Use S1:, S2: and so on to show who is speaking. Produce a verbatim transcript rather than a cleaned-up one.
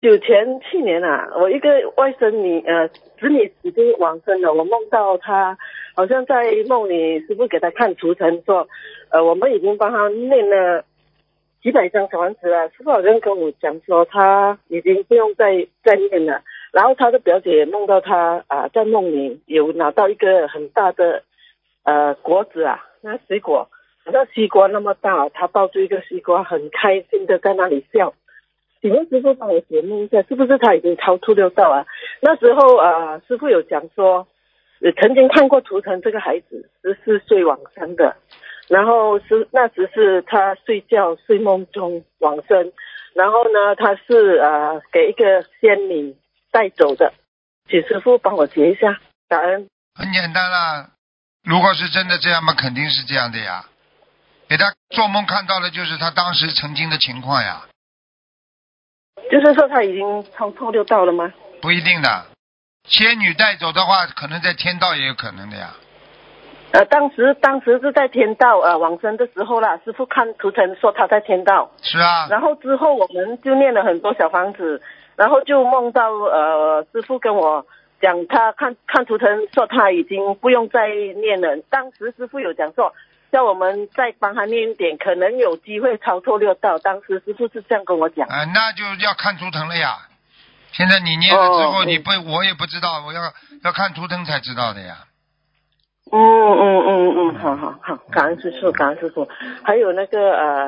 S1: 久前去年啊，我一个外甥女呃子女已经往生了，我梦到她好像在梦里，师父给她看图腾说，呃我们已经帮她念了几百张小房子了，师父好像跟我讲说她已经不用再再念了。然后她的表姐梦到她啊、呃、在梦里有拿到一个很大的呃果子啊，那水果好像西瓜那么大，她抱住一个西瓜，很开心的在那里笑。请问师傅帮我解梦一下，是不是他已经超出六道啊？那时候啊、呃，师傅有讲说，呃曾经看过图腾，这个孩子十四岁往生的，然后是那时是他睡觉睡梦中往生，然后呢，他是呃给一个仙女带走的，请师傅帮我解一下，感恩。
S2: 很简单啦，如果是真的这样嘛，肯定是这样的呀。给他做梦看到的就是他当时曾经的情况呀。
S1: 就是说他已经超脱六道了吗？
S2: 不一定的，仙女带走的话，可能在天道也有可能的呀。
S1: 呃，当时当时是在天道呃往生的时候啦，师傅看图腾说他在天道。
S2: 是啊。
S1: 然后之后我们就念了很多小房子，然后就梦到呃师傅跟我讲，他看看图腾说他已经不用再念了。当时师傅有讲说，叫我们再帮他念一点，可能有机会超脱六道。当时师傅是这样跟我讲。
S2: 啊、呃，那就要看图腾了呀。现在你念了之后，哦、你不，我也不知道，我要要看图腾才知道的呀。
S1: 嗯嗯嗯嗯，好好好，感恩师父，感恩师父。还有那个呃。